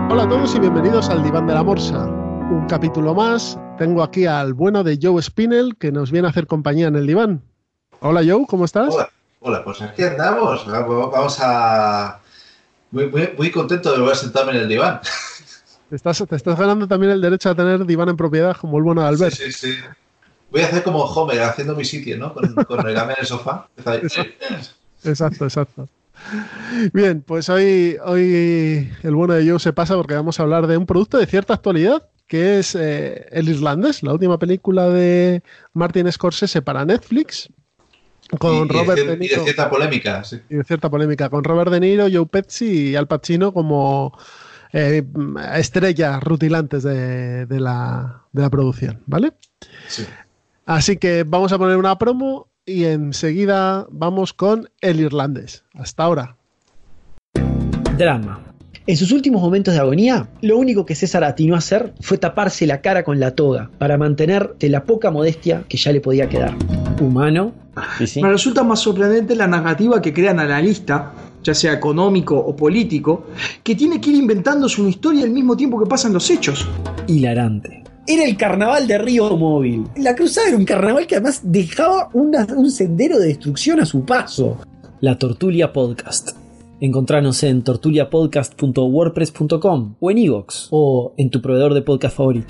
Hola a todos y bienvenidos al Diván de la Morsa. Un capítulo más. Tengo aquí al bueno de Joe Spinell, que nos viene a hacer compañía en el diván. Hola Joe, ¿cómo estás? Hola, pues aquí andamos. Vamos a... Muy contento de volver a sentarme en el diván. Te estás ganando también el derecho a tener diván en propiedad, como el bueno de Albert. Sí. Voy a hacer como Homer, haciendo mi sitio, ¿no? Con el game en el sofá. Exacto. Bien, pues hoy el bueno de Joe se pasa porque vamos a hablar de un producto de cierta actualidad, que es El Irlandés, la última película de Martin Scorsese para Netflix. Con Robert De Niro, y de cierta polémica, sí. Y de cierta polémica, con Robert De Niro, Joe Pesci y Al Pacino como estrellas rutilantes de la producción, ¿vale? Sí. Así que vamos a poner una promo y enseguida vamos con El Irlandés. Hasta ahora. Drama. En sus últimos momentos de agonía, lo único que César atinó a hacer fue taparse la cara con la toga para mantener de la poca modestia que ya le podía quedar. Humano. Sí. Me resulta más sorprendente la narrativa que crea el analista, ya sea económico o político, que tiene que ir inventándose una historia al mismo tiempo que pasan los hechos. Hilarante. Era el carnaval de Río Móvil. La cruzada era un carnaval que además dejaba un sendero de destrucción a su paso. La Tortulia Podcast. Encontranos en tortuliapodcast.wordpress.com o en iVoox o en tu proveedor de podcast favorito.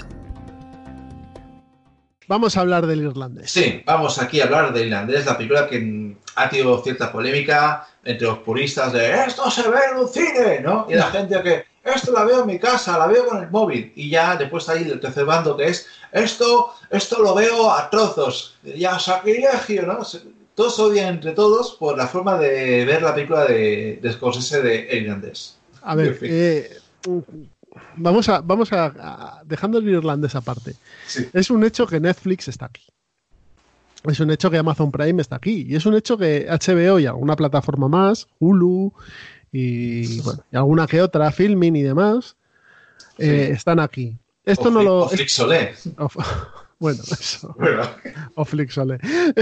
Vamos a hablar del Irlandés. Sí, vamos aquí a hablar del Irlandés, la película que ha tenido cierta polémica entre los puristas de esto se ve en un cine, ¿no? Y la gente que esto la veo en mi casa, la veo con el móvil. Y ya después ahí el tercer bando que es esto lo veo a trozos, ya sacrilegio, ¿no? Todos se odian entre todos por la forma de ver la película de Scorsese de El Irlandés. A ver, vamos a dejando el Irlandés aparte. Sí. Es un hecho que Netflix está aquí. Es un hecho que Amazon Prime está aquí. Y es un hecho que HBO y alguna plataforma más, Hulu y alguna que otra, Filmin y demás, están aquí. Esto o Flixolé. Bueno, eso. O Flixolé.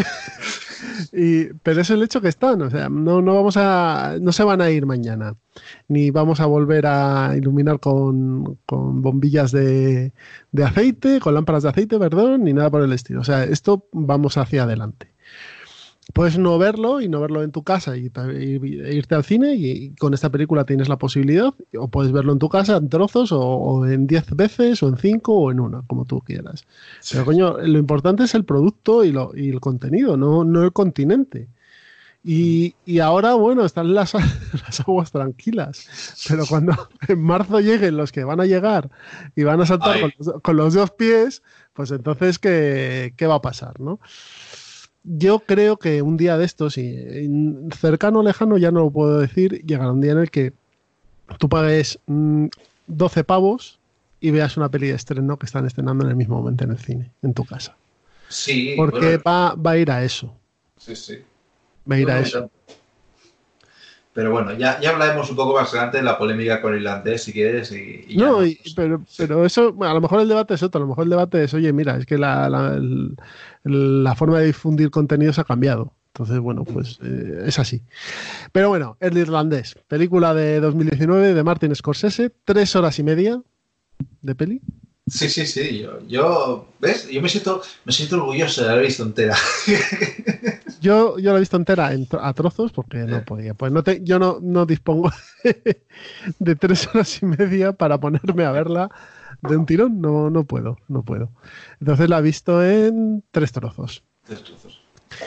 Pero es el hecho que están, o sea, no se van a ir mañana, ni vamos a volver a iluminar con bombillas de aceite, con lámparas de aceite, perdón, ni nada por el estilo. O sea, esto vamos hacia adelante. Puedes no verlo y no verlo en tu casa y irte al cine y con esta película tienes la posibilidad, o puedes verlo en tu casa en trozos o en 10 veces o en 5 o en una, como tú quieras. Sí. Pero coño, lo importante es el producto y el contenido, no el continente. Y ahora, bueno, están las aguas tranquilas, pero cuando en marzo lleguen los que van a llegar y van a saltar con los dos pies, pues entonces, ¿qué va a pasar, no? Yo creo que un día de estos, y cercano o lejano ya no lo puedo decir, llegará un día en el que tú pagues 12 pavos y veas una peli de estreno que están estrenando en el mismo momento en el cine, en tu casa. Sí. Porque va a ir a eso. Sí. Va a ir a eso. Pero bueno, ya hablaremos un poco más adelante de la polémica con el Irlandés, si quieres. Pero eso, bueno, a lo mejor el debate es otro. A lo mejor el debate es, oye, mira, es que la forma de difundir contenidos ha cambiado. Entonces, bueno, pues es así. Pero bueno, El Irlandés, película de 2019 de Martin Scorsese, 3 horas y media de peli. Sí. Yo ¿ves? Yo me siento orgulloso de haber visto entera. Yo la he visto entera a trozos porque no podía. Pues yo no dispongo de 3 horas y media para ponerme a verla de un tirón. No puedo. Entonces la he visto en 3 trozos. 3 trozos.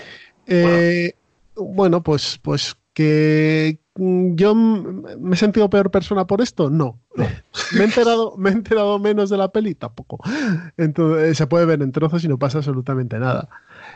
Bueno, pues que yo me he sentido peor persona por esto, no. Me he enterado menos de la peli, tampoco. Entonces se puede ver en trozos y no pasa absolutamente nada.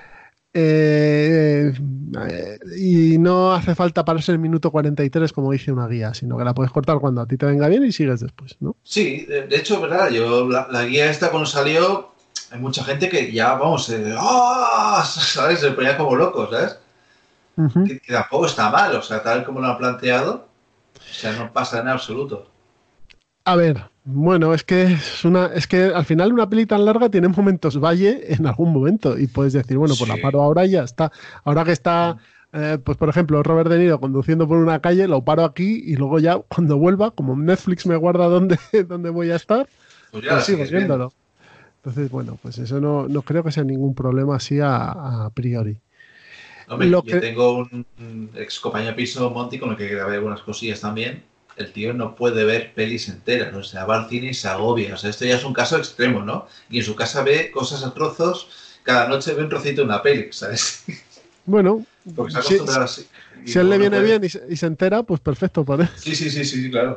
Y no hace falta pararse el minuto 43 como dice una guía, sino que la puedes cortar cuando a ti te venga bien y sigues después, ¿no? Sí, de hecho, verdad, yo la guía esta cuando salió, hay mucha gente que ya, vamos, ¿sabes? Se ponía como loco, ¿sabes? Uh-huh. Que tampoco está mal, o sea, tal como lo han planteado, o sea, no pasa en absoluto. A ver, bueno, es que al final una peli tan larga tiene momentos valle en algún momento y puedes decir, bueno, pues la paro ahora y ya está. Ahora que está Pues por ejemplo, Robert De Niro conduciendo por una calle, lo paro aquí y luego ya cuando vuelva, como Netflix me guarda dónde, dónde voy a estar, Pues ya pues la sigo sigues viendo. viéndolo. Entonces, bueno, pues eso no creo que sea ningún problema así a priori. Hombre, Lo yo que, tengo un ex compañero de piso, Monty, con el que grabé algunas cosillas también. El tío no puede ver pelis enteras, ¿no? O sea, va al cine y se agobia. O sea, esto ya es un caso extremo, ¿no? Y en su casa ve cosas a trozos, cada noche ve un trocito de una peli, ¿sabes? bueno, Porque se ha si, acostumbrado así. Y si a él le luego no viene puede. bien y se entera, pues perfecto por él. Sí, sí, sí, sí, claro.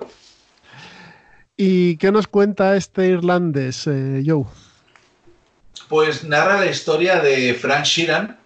¿Y qué nos cuenta este irlandés, Joe? Pues narra la historia de Frank Sheeran,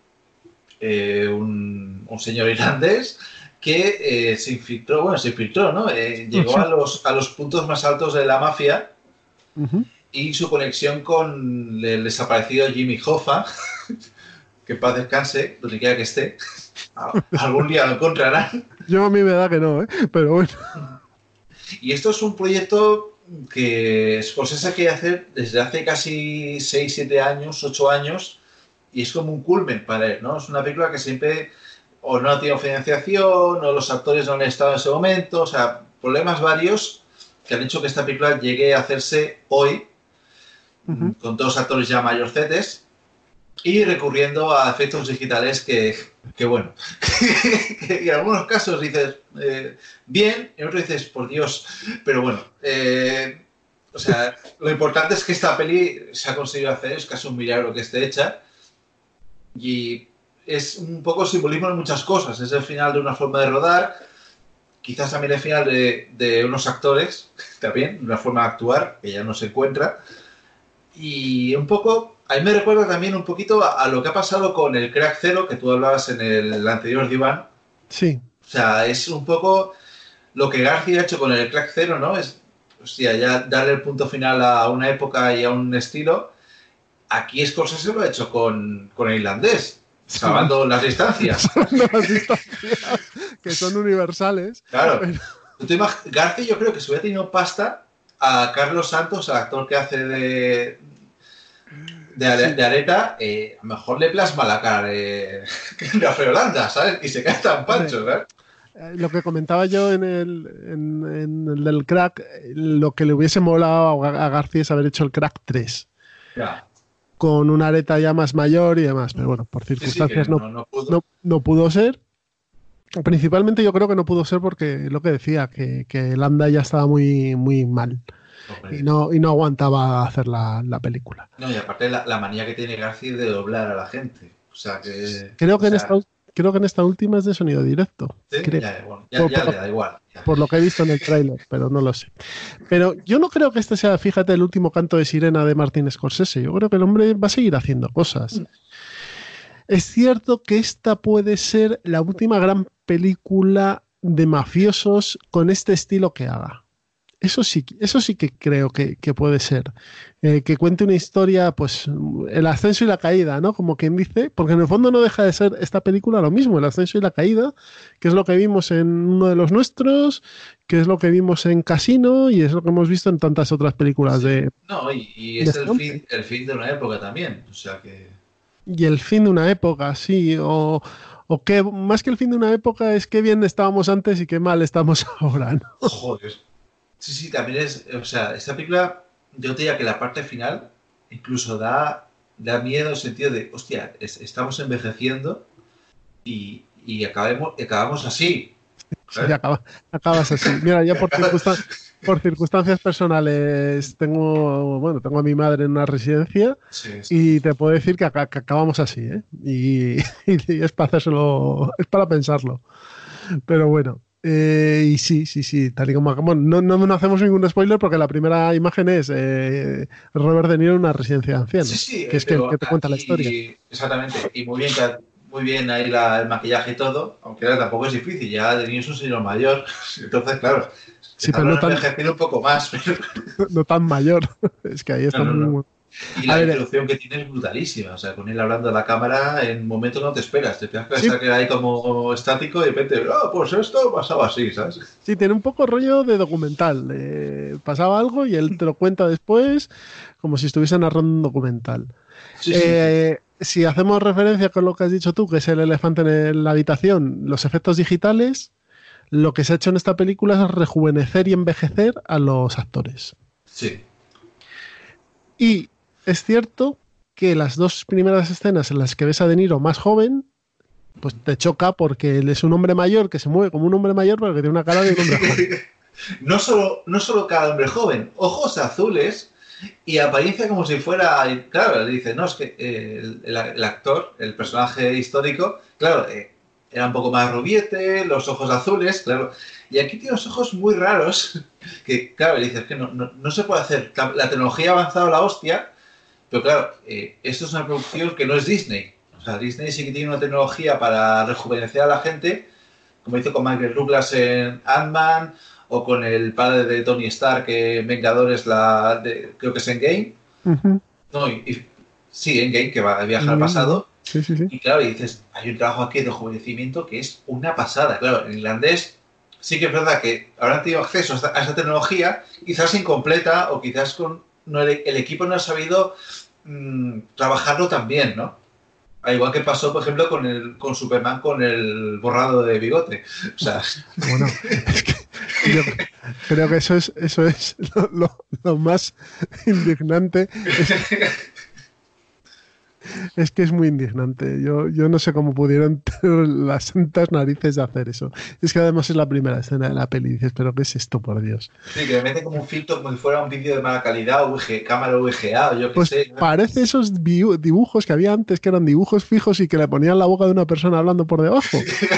un señor irlandés que se infiltró, ¿no? Llegó a los puntos más altos de la mafia Ujú. y su conexión con el desaparecido Jimmy Hoffa, que en paz descanse, donde quiera que esté, algún día lo encontrarán. Yo a mí me da que no, ¿eh? Pero bueno. Y esto es un proyecto que Scorsese quiere hacer desde hace casi 6, 7 años, 8 años, y es como un culmen para él, ¿no? Es una película que siempre o no ha tenido financiación, o los actores no han estado en ese momento, o sea, problemas varios que han hecho que esta película llegue a hacerse hoy, Ujú. con todos los actores ya mayorcetes, y recurriendo a efectos digitales que bueno, que en algunos casos dices bien, en otros dices por Dios, pero bueno, o sea, lo importante es que esta peli se ha conseguido hacer, es casi un milagro que esté hecha, y es un poco simbolismo de muchas cosas, es el final de una forma de rodar, quizás también el final de unos actores, también, una forma de actuar que ya no se encuentra, y un poco, a mí me recuerda también un poquito a lo que ha pasado con el Crack Zero, que tú hablabas en el anterior diván. Sí. O sea, es un poco lo que García ha hecho con el Crack Zero, ¿no? Es, hostia, ya darle el punto final a una época y a un estilo. Aquí Scorsese lo ha hecho con el irlandés, Sí. salvando las distancias. Salvando las distancias, que son universales. Claro. Pero, García yo creo que si hubiera tenido pasta, a Carlos Santos, el actor que hace sí. de Areta, a lo mejor le plasma la cara de Holanda, ¿sabes? Y se cae tan Hombre, pancho, ¿sabes? lo que comentaba yo en el del crack, lo que le hubiese molado a García es haber hecho el crack 3 Ya. con una areta ya más mayor y demás, pero bueno, por Sí, sí, que circunstancias no pudo. no pudo ser. Principalmente yo creo que no pudo ser porque lo que decía, que Landa ya estaba muy mal Hombre. y no aguantaba hacer la película. No, y aparte la manía que tiene García de doblar a la gente. O sea que. Creo O que sea, creo que en esta última es de sonido directo, sí, creo, ya, bueno, por, ya por le lo, da igual. Ya. por lo que he visto en el tráiler, pero no lo sé. Pero yo no creo que este sea, fíjate, el último canto de sirena de Martin Scorsese. Yo creo que el hombre va a seguir haciendo cosas. Es cierto que esta puede ser la última gran película de mafiosos con este estilo que haga. Eso sí que creo que puede ser. Que cuente una historia, pues, el ascenso y la caída, ¿no? Como quien dice, porque en el fondo no deja de ser esta película lo mismo, el ascenso y la caída, que es lo que vimos en uno de los nuestros, que es lo que vimos en Casino y es lo que hemos visto en tantas otras películas Sí. No, y de es este hombre. el fin de una época también. O sea que. Y el fin de una época, sí, o que más que el fin de una época es qué bien estábamos antes y qué mal estamos ahora, ¿no? Joder. Sí, sí, también es. O sea, esta película, yo te diría que la parte final incluso da miedo en el sentido de, hostia, estamos envejeciendo y acabamos así. Sí, ¿Sabes? acabas así. Mira, ya por circunstancias personales tengo a mi madre en una residencia Sí, sí. y te puedo decir que acabamos así, ¿eh? Y es para hacérselo, es para pensarlo. Pero bueno, y sí, tal y como bueno, no hacemos ningún spoiler porque la primera imagen es Robert De Niro en una residencia de Sí, ancianos, sí, que es el pero que te cuenta la historia. aquí, exactamente, y muy bien ahí el maquillaje y todo, aunque ahora tampoco es difícil, ya De Niro es un señor mayor, entonces, claro, Sí, quizás pero lo han envejecido un poco más, pero no tan mayor. Es que ahí está no. muy... Y A la ver, introducción que tiene es brutalísima, o sea, con él hablando a la cámara en momentos no te esperas, te piensas que sí, está que ahí como estático y de repente, pues esto pasaba así, ¿sabes? sí, tiene un poco rollo de documental. Pasaba algo y él te lo cuenta después como si estuviese narrando un documental. Sí, sí, sí. si hacemos referencia con lo que has dicho tú, que es el elefante en la habitación, los efectos digitales, lo que se ha hecho en esta película es rejuvenecer y envejecer a los actores. Sí. Y es cierto que las dos primeras escenas en las que ves a De Niro más joven, pues te choca porque él es un hombre mayor que se mueve como un hombre mayor, pero que tiene una cara de un hombre joven. No solo cada hombre joven, ojos azules y apariencia como si fuera... Claro, le dice, no, es que el actor, el personaje histórico, claro, era un poco más rubiete, los ojos azules, claro. Y aquí tiene los ojos muy raros, que claro, le dices que no se puede hacer. La tecnología ha avanzado la hostia, pero claro, esto es una producción que no es Disney. O sea, Disney sí que tiene una tecnología para rejuvenecer a la gente, como hizo con Michael Douglas en Ant-Man, o con el padre de Tony Stark en Vengadores, creo que es Endgame. Uh-huh. No, sí, Endgame, que va a viajar al pasado. Sí. Y claro, y dices, hay un trabajo aquí de rejuvenecimiento que es una pasada. Claro, en irlandés sí que es verdad que habrán tenido acceso a esta tecnología, quizás incompleta, o quizás el equipo no ha sabido trabajarlo tan bien, ¿no? Al igual que pasó, por ejemplo, con Superman con el borrado de bigote. O sea... Bueno, es que yo creo que eso es lo más indignante. Es que es muy indignante. Yo no sé cómo pudieron tener las santas narices de hacer eso. Es que además es la primera escena de la peli y dices, ¿pero qué es esto, por Dios? Sí, que le meten como un filtro como si fuera un vídeo de mala calidad, cámara VGA o yo qué pues sé. Parece esos dibujos que había antes, que eran dibujos fijos y que le ponían la boca de una persona hablando por debajo.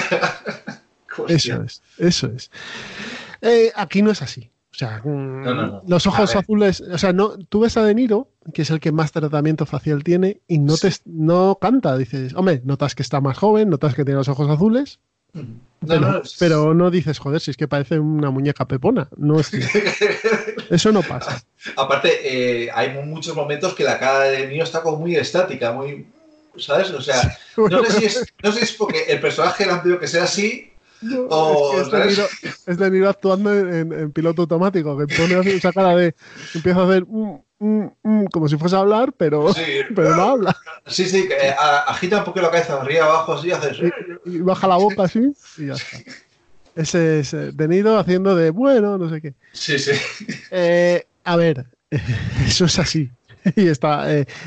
Eso es. Aquí no es así. O sea, no. Los ojos azules, o sea, no, tú ves a De Niro, que es el que más tratamiento facial tiene, y no canta. Dices, hombre, notas que está más joven, notas que tiene los ojos azules, pero no dices, joder, si es que parece una muñeca pepona. No es eso no pasa. Aparte, hay muchos momentos que la cara de De Niro está como muy estática, muy, ¿sabes? O sea, no sé si es porque el personaje le han pedido que sea así. No, es De Niro actuando en piloto automático, que pone esa cara de empieza a hacer como si fuese a hablar, pero no habla. Sí, que agita un poco la cabeza de arriba abajo así, hace y baja la boca así y ya está. Ese es De Niro haciendo de bueno, no sé qué. Sí. A ver, eso es así. Y esa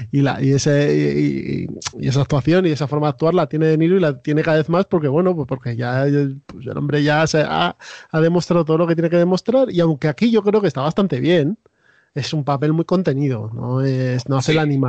actuación y esa forma de actuar la tiene De Niro y la tiene cada vez más porque, bueno, pues porque ya pues el hombre ya ha demostrado todo lo que tiene que demostrar, y aunque aquí yo creo que está bastante bien, es un papel muy contenido, no hace el animal.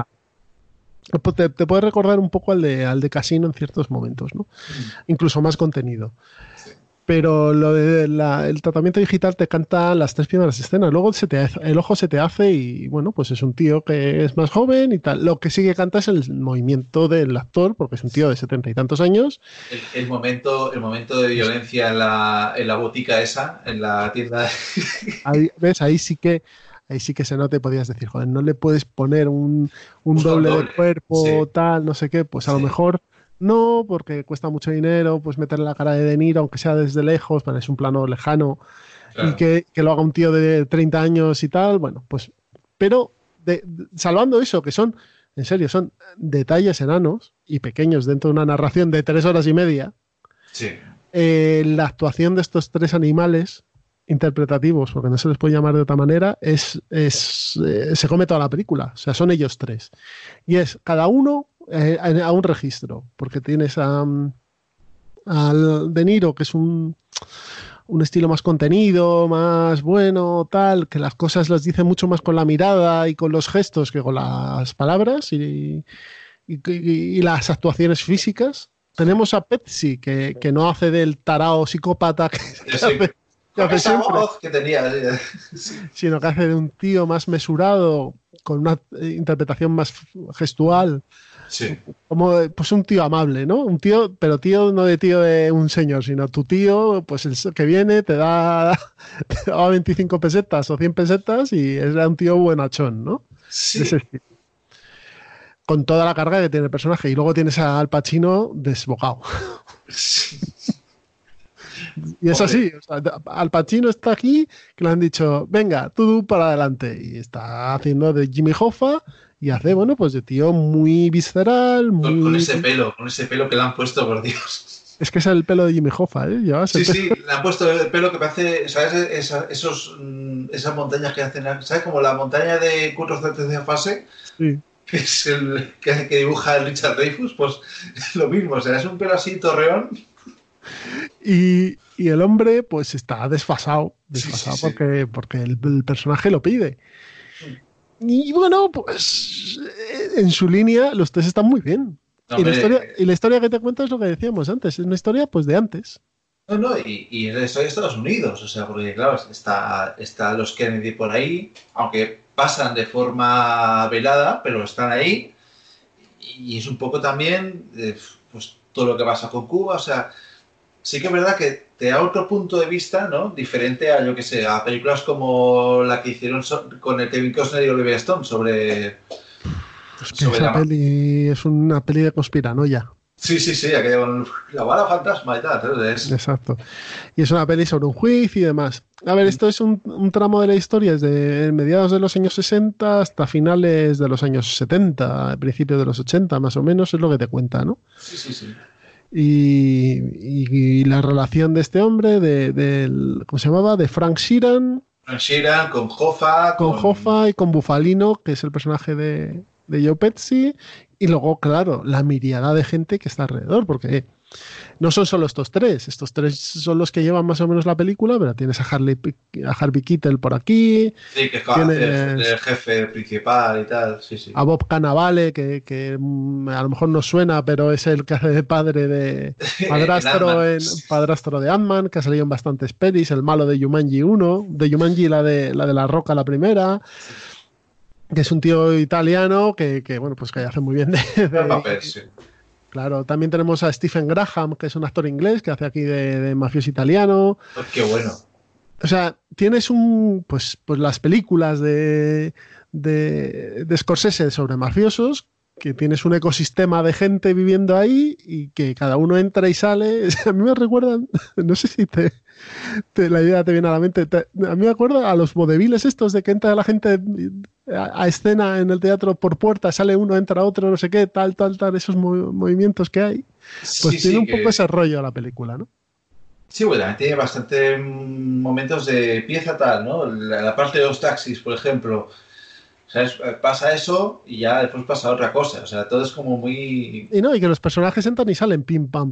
Te puede recordar un poco al de Casino en ciertos momentos, ¿no? Incluso más contenido. Pero lo de el tratamiento digital te canta las tres primeras escenas. Luego el ojo se te hace y, bueno, pues es un tío que es más joven y tal. Lo que sí que canta es el movimiento del actor, porque es un tío de 70 y tantos años. El momento de violencia en la botica esa, en la tienda. ¿Ves? Ahí sí que se nota y podías decir, joder, no le puedes poner un doble de cuerpo, tal, no sé qué. Pues a lo mejor... No, porque cuesta mucho dinero, pues meterle la cara de Niro, aunque sea desde lejos, pero es un plano lejano, claro. Y que lo haga un tío de 30 años y tal, bueno, pues... Pero salvando eso, que son, en serio, son detalles enanos y pequeños dentro de una narración de 3 horas y media, la actuación de estos tres animales interpretativos, porque no se les puede llamar de otra manera, se come toda la película, o sea, son ellos tres. Y es cada uno... a un registro, porque tienes al De Niro, que es un estilo más contenido, más bueno, tal, que las cosas las dice mucho más con la mirada y con los gestos que con las palabras y las actuaciones físicas. Tenemos a Pepsi, que no hace del tarao psicópata que hace siempre, voz que tenía, sino que hace de un tío más mesurado, con una interpretación más gestual. Sí. Como pues un tío amable, ¿no? Un tío, pero tío no de tío de un señor, sino tu tío, pues el que viene te da 25 pesetas o 100 pesetas y es un tío buenachón, ¿no? Sí. De ese estilo. Con toda la carga que tiene el personaje. Y luego tienes a Al Pacino desbocado. Sí. Y es así, o sea, Al Pacino está aquí, que le han dicho, venga, tú para adelante. Y está haciendo de Jimmy Hoffa Y hace, bueno, pues de tío muy visceral, muy... Con ese pelo que le han puesto, por Dios. Es que es el pelo de Jimmy Hoffa, ¿eh? Sí, le han puesto el pelo que parece, ¿sabes? Esas montañas que hacen, ¿sabes? Como la montaña de Curros de tercera fase, Sí. que es el que dibuja Richard Dreyfuss, pues lo mismo, o sea, es un pelo así torreón. Y el hombre, pues está desfasado Sí. porque el personaje lo pide. Y bueno, pues en su línea los tres están muy bien. No, Y hombre, la historia que te cuento es lo que decíamos antes, es una historia pues de antes. no, y es de Estados Unidos, o sea, porque claro, está los Kennedy por ahí, aunque pasan de forma velada, pero están ahí, y es un poco también, pues todo lo que pasa con Cuba, o sea, sí que es verdad que te da otro punto de vista, ¿no? Diferente a, yo que sé, a películas como la que hicieron con el Kevin Costner y Olivia Stone sobre Es que esa la... peli es una peli de conspiranoia. Sí, aquella con la bala fantasma y tal, entonces... Exacto. Y es una peli sobre un juicio y demás. A ver, esto es un tramo de la historia, es de mediados de los años 60 hasta finales de los años 70, principios de los 80, más o menos, es lo que te cuenta, ¿no? Sí. Y la relación de este hombre, ¿cómo se llamaba? De Frank Sheeran. Frank Sheeran, con Hoffa, Con Hoffa y con Bufalino, que es el personaje de Joe Pesci. Y luego, claro, la miriada de gente que está alrededor, porque no son solo estos tres son los que llevan más o menos la película, pero tienes a Harvey Keitel por aquí. Sí, que es el jefe principal y tal, sí. A Bob Cannavale, que a lo mejor no suena, pero es el que hace de padre de padrastro de Ant-Man, que ha salido en bastantes pelis, el malo de Jumanji 1, de Jumanji la de la Roca, la primera, que es un tío italiano que bueno, pues que hace muy bien de papel, sí. Claro, también tenemos a Stephen Graham, que es un actor inglés que hace aquí de mafioso italiano. Pues qué bueno. O sea, tienes pues las películas de Scorsese sobre mafiosos, que tienes un ecosistema de gente viviendo ahí y que cada uno entra y sale. A mí me recuerdan, no sé si la idea te viene a la mente, a mí me acuerda a los vodevils estos de que entra la gente a escena en el teatro por puerta, sale uno, entra otro, no sé qué, tal, esos movimientos que hay. Pues tiene un poco ese rollo la película, ¿no? Sí, bueno, tiene bastante momentos de pieza tal, ¿no? La parte de los taxis, por ejemplo. ¿Sabes? Pasa eso y ya después pasa otra cosa. O sea, todo es como muy... Y que los personajes entran y salen pim, pam,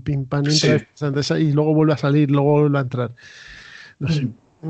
y luego vuelve a salir, luego vuelve a entrar. No sé.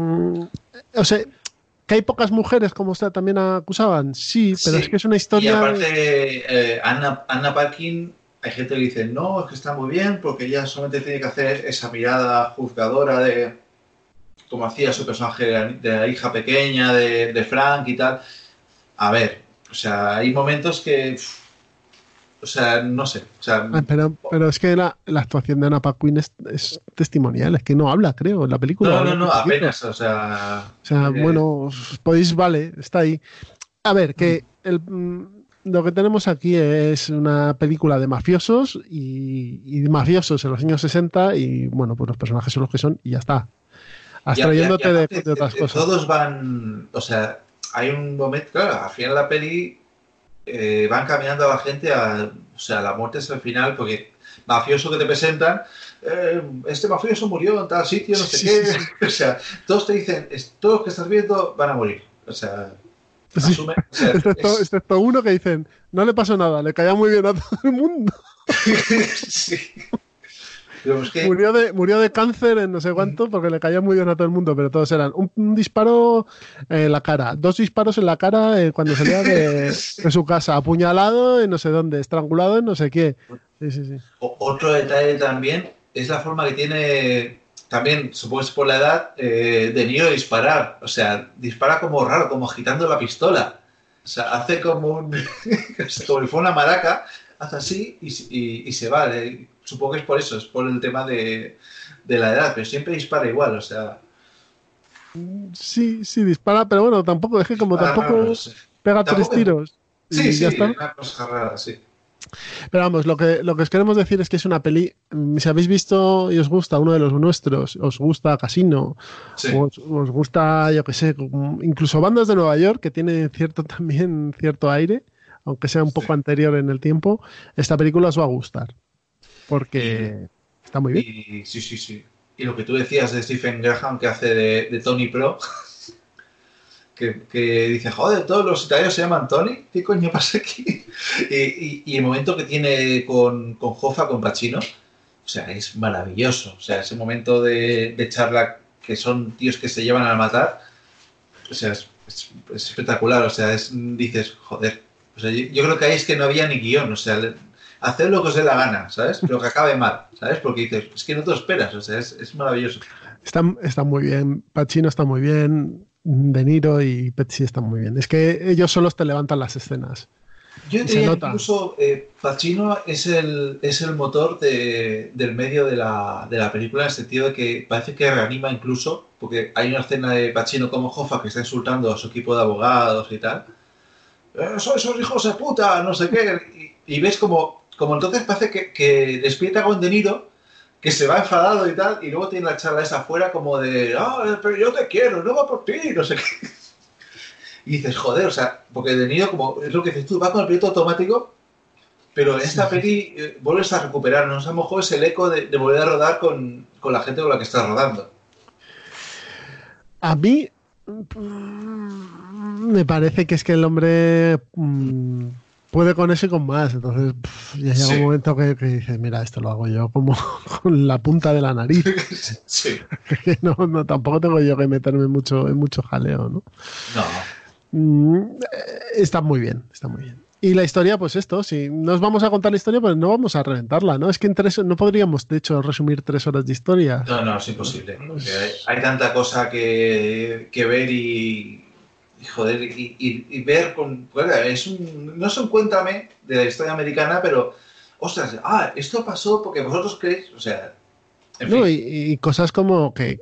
O sea, que hay pocas mujeres, como usted también acusaban. Sí, pero es que es una historia... Y aparte, Anna Paquin, hay gente que dice, no, es que está muy bien, porque ella solamente tiene que hacer esa mirada juzgadora de... como hacía su personaje de la hija pequeña de Frank y tal... A ver, o sea, hay momentos que... O sea, no sé. O sea, pero es que la actuación de Anna Paquin es testimonial, es que no habla, creo, en la película. No, apenas, o sea... bueno, podéis, vale, está ahí. A ver, que lo que tenemos aquí es una película de mafiosos y mafiosos en los años 60 y, bueno, pues los personajes son los que son y ya está. Abstrayéndote de otras cosas. Todos van... O sea... Hay un momento, claro, al final de la peli van caminando a la gente o sea, la muerte es el final, porque mafioso que te presentan, este mafioso murió en tal sitio, no sé qué. Sí. O sea, todos te dicen, todos los que estás viendo van a morir. O sea, asume. O sea, excepto uno que dicen, no le pasó nada, le caía muy bien a todo el mundo. Sí. Es que... murió de cáncer en no sé cuánto porque le caía muy bien a todo el mundo, pero todos eran un disparo en la cara, 2 disparos en la cara cuando salía de su casa, apuñalado en no sé dónde, estrangulado en no sé qué. Sí. Otro detalle también es la forma que tiene, también supongo que es por la edad, de Niro disparar. O sea, dispara como raro, como agitando la pistola. O sea, hace como como si fuera una maraca, hace así y se va. Supongo que es por eso, es por el tema de la edad, pero siempre dispara igual, o sea... Sí, dispara, pero bueno, tampoco, es que como tampoco no sé. Pega tampoco 3 tiros. Sí, ya está. Una cosa rara, sí. Pero vamos, lo que os queremos decir es que es una peli, si habéis visto y os gusta uno de los nuestros, os gusta Casino, sí. os gusta, yo qué sé, incluso Bandas de Nueva York, que tiene cierto aire, aunque sea un poco anterior en el tiempo, esta película os va a gustar. Porque está muy bien. Y sí. Y lo que tú decías de Stephen Graham, que hace de Tony Pro, que dice, joder, todos los italianos se llaman Tony, ¿qué coño pasa aquí? Y el momento que tiene con Hoffa, con Pacino, o sea, es maravilloso. O sea, ese momento de charla que son tíos que se llevan a matar, o sea, es espectacular. O sea, dices, joder. O sea, yo creo que ahí es que no había ni guión. O sea, hacer lo que os dé la gana, ¿sabes? Pero que acabe mal, ¿sabes? Porque dices, es que no te lo esperas. O sea, es maravilloso. Está muy bien. Pacino está muy bien. De Niro y Pesci están muy bien. Es que ellos solos te levantan las escenas. Yo diría incluso Pacino es el motor del medio de la película, en el sentido de que parece que reanima incluso, porque hay una escena de Pacino como Hoffa que está insultando a su equipo de abogados y tal. Sois esos hijos de puta, no sé qué. Y ves como entonces parece que despierta con De Niro, que se va enfadado y tal, y luego tiene la charla esa afuera como de, pero yo te quiero, no va por ti, no sé qué. Y dices, joder, o sea, porque De Niro, como es lo que dices tú, va con el piloto automático, pero en esta peli vuelves a recuperarnos. A lo mejor es el eco de volver a rodar con la gente con la que estás rodando. A mí me parece que es que el hombre puede con eso y con más. Entonces ya llega un momento que dices, mira, esto lo hago yo como con la punta de la nariz. Sí. No, tampoco tengo yo que meterme en mucho jaleo, ¿no? No. Está muy bien, está muy bien. Y la historia, pues esto, si nos vamos a contar la historia, pues no vamos a reventarla, ¿no? Es que no podríamos, de hecho, resumir 3 horas de historia. No, es imposible. Hay tanta cosa que ver y joder, y ver con... no es un cuéntame de la historia americana, pero, ostras, esto pasó porque vosotros creéis, o sea... En fin. No, y cosas como que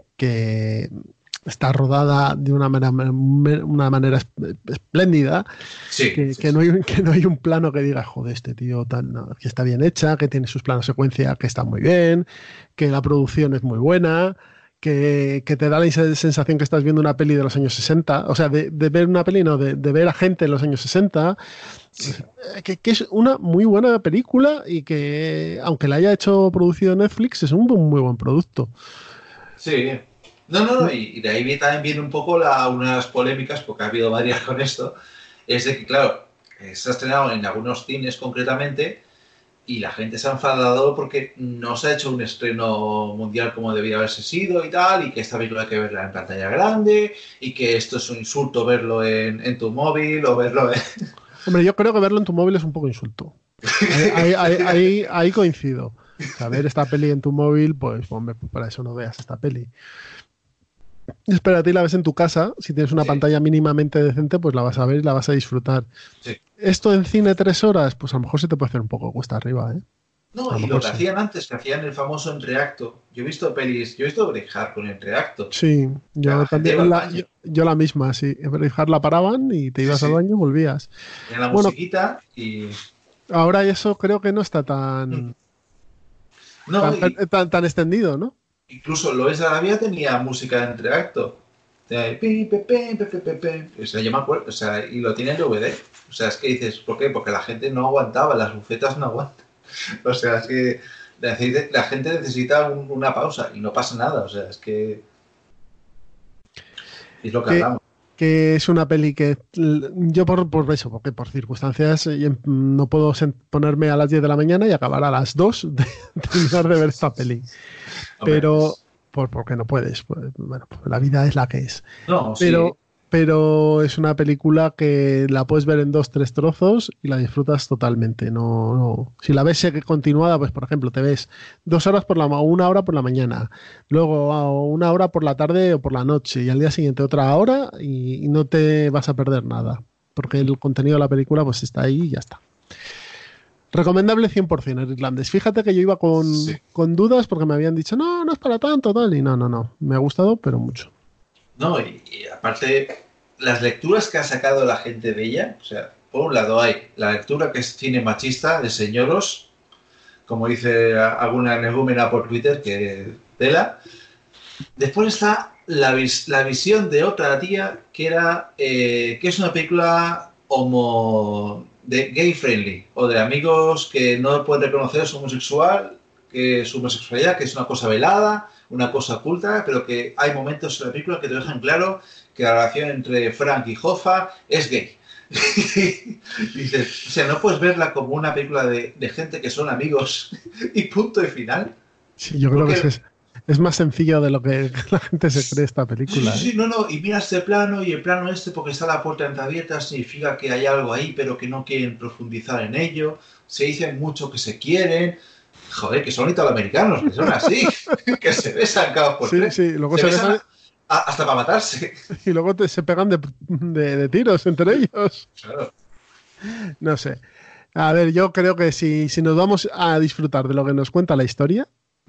está rodada de una manera espléndida, que no hay un plano que diga, joder, este tío tal, no, que está bien hecha, que tiene sus planos secuencia que están muy bien, que la producción es muy buena, que te da la sensación que estás viendo una peli de los años 60, o sea, de ver una peli, no, de ver a gente en los años 60, que es una muy buena película y que, aunque la haya producido Netflix, es un muy buen producto. Sí. No, y de ahí también viene un poco unas polémicas, porque ha habido varias con esto, es de que, claro, se ha estrenado en algunos cines concretamente y la gente se ha enfadado porque no se ha hecho un estreno mundial como debía haberse sido y tal, y que esta película hay que verla en pantalla grande, y que esto es un insulto verlo en tu móvil o verlo en... Hombre, yo creo que verlo en tu móvil es un poco insulto. Ahí coincido. O sea, ver esta peli en tu móvil, pues, hombre, pues para eso no veas esta peli. Espérate y la ves en tu casa. Si tienes una pantalla mínimamente decente, pues la vas a ver y la vas a disfrutar. Sí. Esto en cine 3 horas, pues a lo mejor se te puede hacer un poco cuesta arriba, ¿eh? No, y lo que hacían antes, que hacían el famoso entreacto. Yo he visto Braveheart con entreacto. Sí, yo también, yo la misma, sí. En Braveheart la paraban y te ibas al baño y volvías. En la musiquita y... Ahora eso creo que no está tan extendido, ¿no? Incluso Lois Arabia tenía música de entreacto. O sea, y lo tiene en DVD. O sea, es que dices, ¿por qué? Porque la gente no aguantaba, las bufetas no aguantan. O sea, es que la gente necesita una pausa y no pasa nada. O sea, es que es lo que hablamos. Que es una peli que yo por eso, porque por circunstancias no puedo ponerme a las 10 de la mañana y acabar a las 2 de terminar de ver esta peli. Pero porque no puedes, pues, bueno, pues la vida es la que es. No, pero es una película que la puedes ver en 2-3 trozos y la disfrutas totalmente. No. Si la ves continuada, pues por ejemplo, te ves 2 horas o 1 hora por la mañana, luego 1 hora por la tarde o por la noche y al día siguiente otra hora y no te vas a perder nada, porque el contenido de la película pues está ahí y ya está. Recomendable 100% el irlandés. Fíjate que yo iba con dudas porque me habían dicho, no es para tanto, tal, y no. Me ha gustado, pero mucho. No, y aparte, las lecturas que ha sacado la gente de ella, o sea, por un lado hay la lectura que es cine machista de señoros, como dice alguna energúmena por Twitter, que tela. Después está la visión de otra tía que era que es una película de gay friendly o de amigos que no pueden reconocer su homosexual, que su homosexualidad, que es una cosa velada, una cosa oculta, pero que hay momentos en la película que te dejan claro que la relación entre Frank y Hoffa es gay. Dices, o sea, no puedes verla como una película de gente que son amigos y punto y final. Sí, yo creo que es más sencillo de lo que la gente se cree esta película. Sí, no, y mira este plano y el plano este porque está la puerta entreabierta significa que hay algo ahí pero que no quieren profundizar en ello. Se dicen mucho que se quieren. Joder, que son italoamericanos, que son así, que se besan cada por tres. Sí, luego se besan hasta para matarse. Y luego se pegan de tiros entre ellos. Claro. No sé. A ver, yo creo que si nos vamos a disfrutar de lo que nos cuenta la historia,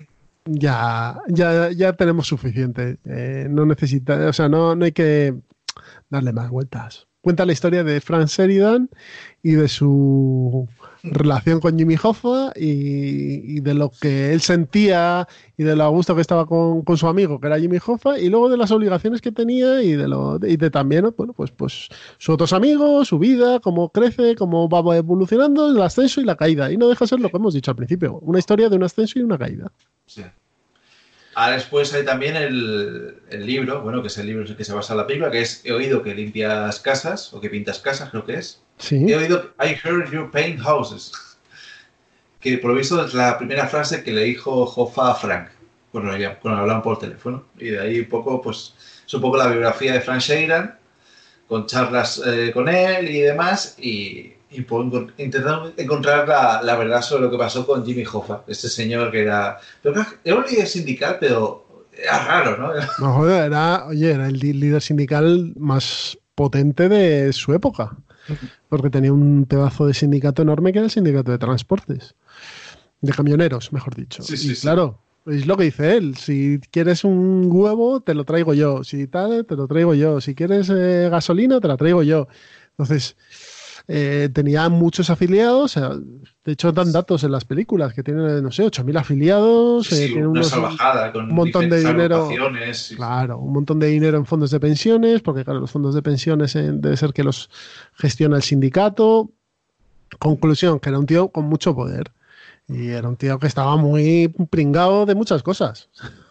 ya tenemos suficiente. No necesita, o sea, no hay que darle más vueltas. Cuenta la historia de Frank Sheridan y de su relación con Jimmy Hoffa y de lo que él sentía y de lo a gusto que estaba con su amigo, que era Jimmy Hoffa, y luego de las obligaciones que tenía y de también, bueno, pues sus otros amigos, su vida, cómo crece, cómo va evolucionando, el ascenso y la caída. Y no deja de ser lo que hemos dicho al principio, una historia de un ascenso y una caída. Sí. Ahora después hay también el libro, bueno, que es el libro en el que se basa la película, que es He oído que limpias casas, o que pintas casas, creo que es. Sí. He oído, I heard you paint houses. Que por lo visto es la primera frase que le dijo Hoffa a Frank, cuando hablaban por teléfono. Y de ahí un poco, pues, es un poco la biografía de Frank Sheridan, con charlas con él y demás, y intentando encontrar la verdad sobre lo que pasó con Jimmy Hoffa, este señor que era... Pero claro, era un líder sindical, pero era raro, ¿no? No, joder, era el líder sindical más potente de su época, porque tenía un pedazo de sindicato enorme que era el sindicato de transportes, de camioneros, mejor dicho. Sí, claro, es lo que dice él, si quieres un huevo, te lo traigo yo, si tal, te lo traigo yo, si quieres gasolina, te la traigo yo. Entonces... tenía muchos afiliados, de hecho dan datos en las películas que tienen, no sé, 8.000 afiliados, tiene una salvajada con un montón de dinero, agrupaciones. claro, un montón de dinero en fondos de pensiones, porque claro, los fondos de pensiones debe ser que los gestiona el sindicato. Conclusión, que era un tío con mucho poder y era un tío que estaba muy pringado de muchas cosas.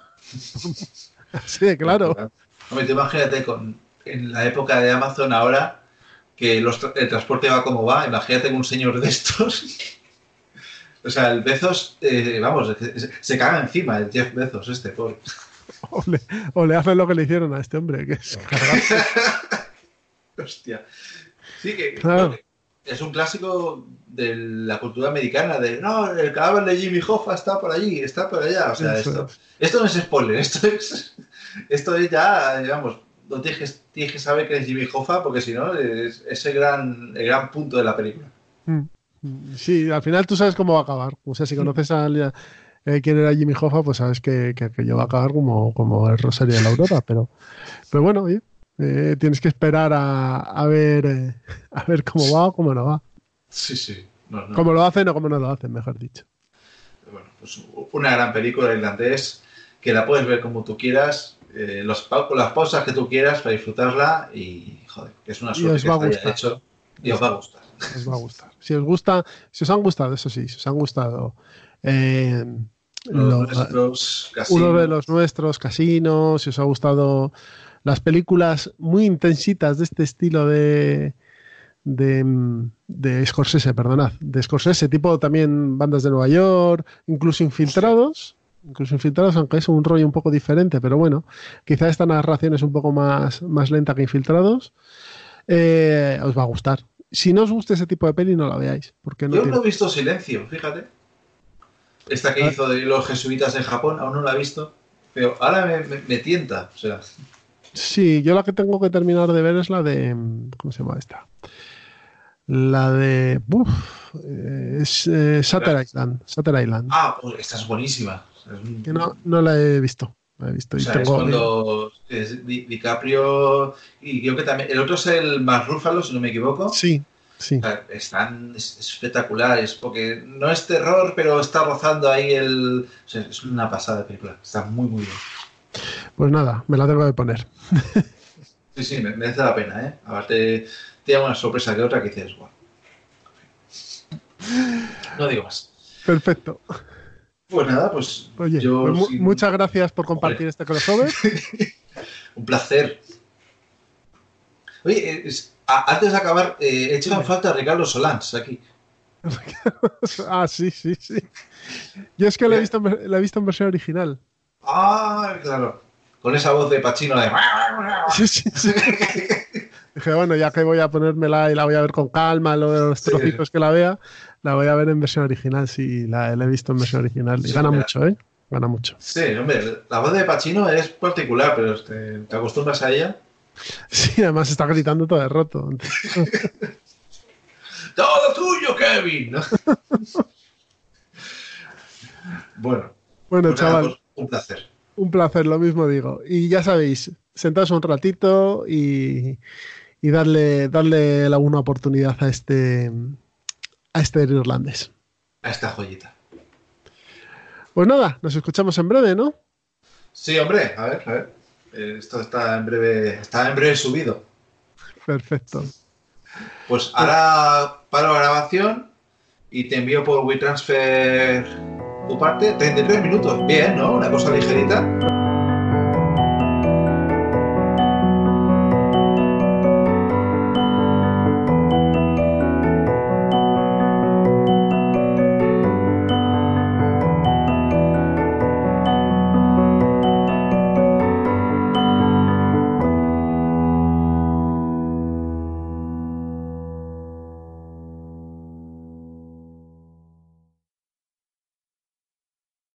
Así de claro. Hombre, tú imagínate en la época de Amazon ahora que el transporte va como va, imagínate un señor de estos. O sea, el Bezos, vamos, se caga encima el Jeff Bezos, pobre. O le hacen lo que le hicieron a este hombre, que es cargarse. Hostia. Sí, que claro. Es un clásico de la cultura americana, de no, el cadáver de Jimmy Hoffa está por allí, está por allá. O sea, esto no es spoiler, esto es ya, digamos, no tienes que saber que es Jimmy Hoffa, porque si no, es el gran punto de la película. Sí, al final tú sabes cómo va a acabar. O sea, si conoces quién era Jimmy Hoffa, pues sabes que yo va a acabar como el Rosario de la Aurora. Pero bueno, oye, tienes que esperar a ver cómo va o cómo no va. Sí. No. Cómo lo hacen o cómo no lo hacen, mejor dicho. Bueno, pues una gran película irlandés que la puedes ver como tú quieras. Con las pausas que tú quieras para disfrutarla y joder, que es una suerte que haya hecho y os va a gustar. Os va a gustar. Si os han gustado, eso sí, si os han gustado uno de los nuestros, Casino, si os ha gustado las películas muy intensitas de este estilo de Scorsese, perdonad, de Scorsese, tipo también Bandas de Nueva York, incluso Infiltrados, aunque es un rollo un poco diferente, pero bueno, quizá esta narración es un poco más lenta que Infiltrados, os va a gustar. Si no os gusta ese tipo de peli, no la veáis. Porque yo no he visto Silencio, fíjate. Esta que hizo de los jesuitas en Japón, aún no la he visto, pero ahora me tienta, o sea. Sí, yo la que tengo que terminar de ver es la de... ¿Cómo se llama esta? La de... Shutter Island. Ah, pues esta es buenísima. Que no la he visto. O sea, es cuando DiCaprio y creo que también... El otro es el Mark Ruffalo, si no me equivoco. Sí. O sea, es espectacular. Es porque no es terror, pero está rozando ahí o sea, es una pasada de película. Está muy, muy bien. Pues nada, me la tengo que poner. Sí, merece la pena, ¿eh? Aparte, te da una sorpresa que otra que dices, wow. No digo más. Perfecto. Pues nada, pues Oye, yo... pues muchas gracias por compartir este crossover. Un placer. Oye, antes de acabar, he echado en falta a Ricardo Solans aquí. Sí. Yo es que la he visto en versión original. Ah, claro. Con esa voz de Pacino de... Sí. Dije, bueno, ya que voy a ponérmela y la voy a ver con calma, los trocitos que la vea, la voy a ver en versión original. Sí, la he visto en versión original. Y gana mucho, ¿eh? Gana mucho. Sí, hombre, la voz de Pacino es particular, pero te acostumbras a ella. Sí, además está gritando todo el rato. ¡Todo tuyo, Kevin! Bueno, pues chaval. nada, pues un placer. Un placer, lo mismo digo. Y ya sabéis, sentaos un ratito y darle una oportunidad a este irlandés. A esta joyita. Pues nada, nos escuchamos en breve, ¿no? Sí, hombre, a ver. Esto está en breve subido. Perfecto. Pues ahora paro la grabación y te envío por WeTransfer tu parte. 33 minutos. Bien, ¿no? Una cosa ligerita.